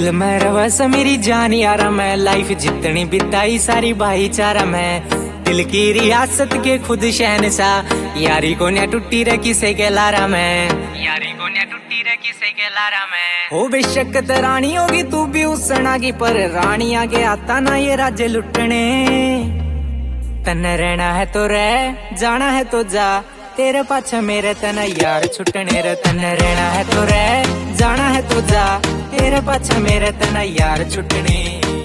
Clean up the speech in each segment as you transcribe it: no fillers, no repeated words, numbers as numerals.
दिल में रवस मेरी जान यारा मैं, लाइफ जितनी बिताई सारी भाईचारा मैं। दिल की रियासत के खुद शहनशाह, यारी को न टूटी रे किसे के लारा मैं, यारी को न टूटी रे किसे के लारा मैं। हो बेशक रानी होगी तू भी उस सना की, पर रानी आगे आता ना ये राज्य लुटने। तन रहना है तो रह, जाना है तो जा, तेरे पाछे मेरे तन यार छुटने रे। तन रहना है तो रह, जाना है तो जा, तेरे पाछे मेरे तन यार छुटने।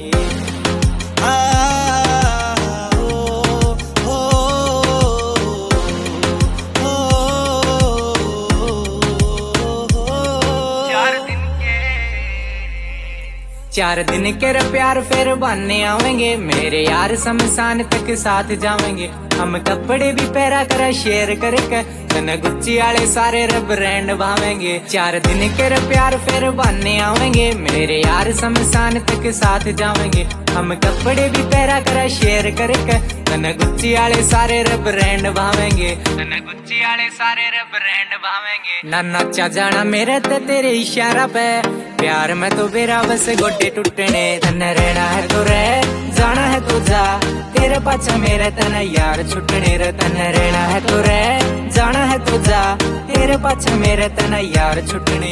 चार दिन के प्यार फिर बनने आवेंगे, मेरे यार शमशान तक साथ जावेंगे। हम कपड़े भी पहरा कर शेयर करके, तने गुच्ची वाले सारे ब्रांड भावेंगे। चार दिन के प्यार फिर बनने आवेंगे, मेरे यार शमशान तक साथ जावेंगे। हम कपड़े भी पहरा कर शेयर करके, तने गुच्ची वाले सारे ब्रांड भावेंगे, तने गुच्ची वाले सारे ब्रांड भावेंगे। ना नाचा जाना मेरे ते तेरे इशारा पे, प्यार में तो बेरा बस गोटे टूटने। तन रहना है तो रह, जाना है तो जा, तेरे पाछे मेरे तन यार छुटने रे। तन रहना है तो रह, जाना है तो जा, तेरे पाछे मेरे तन यार छुटने।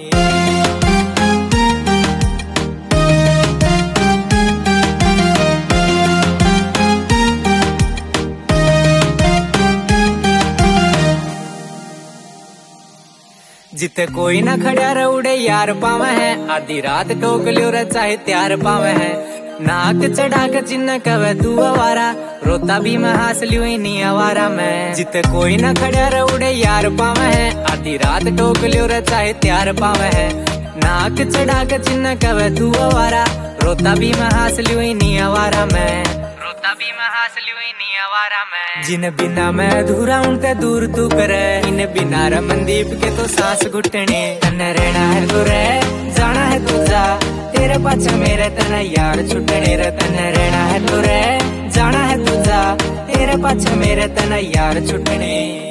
जिते कोई ना खड़ा रे उड़े यार पावे है, आधी रात टोक लियो रे चाहे त्यार पावे है। नाक चढ़ा के जिन्न कवे तू आवारा, रोता भी मैं हास लियो नहीं आवारा मैं। जिते कोई ना खड़ा रे उड़े यार पावे है, आधी रात टोक लियो रे चाहे त्यार पावे है। नाक चढ़ा के जिन्न कवे तू आवारा, रोता भी मैं हास लियो नहीं आवारा मैं, रोता भी मैं हास लियो नहीं आवारा मैं। जिन बिना मैं अधूरा उनते दूर तू करे, इन बिना रमनदीप के तो सांस घुटने। तन रहना है तो रह, जाना है तो जा, तेरे पाछे मेरे तन यार छुटने रे। तन रहना है तो रह, जाना है तो जा, तेरे पाछे मेरे तन यार छुटने।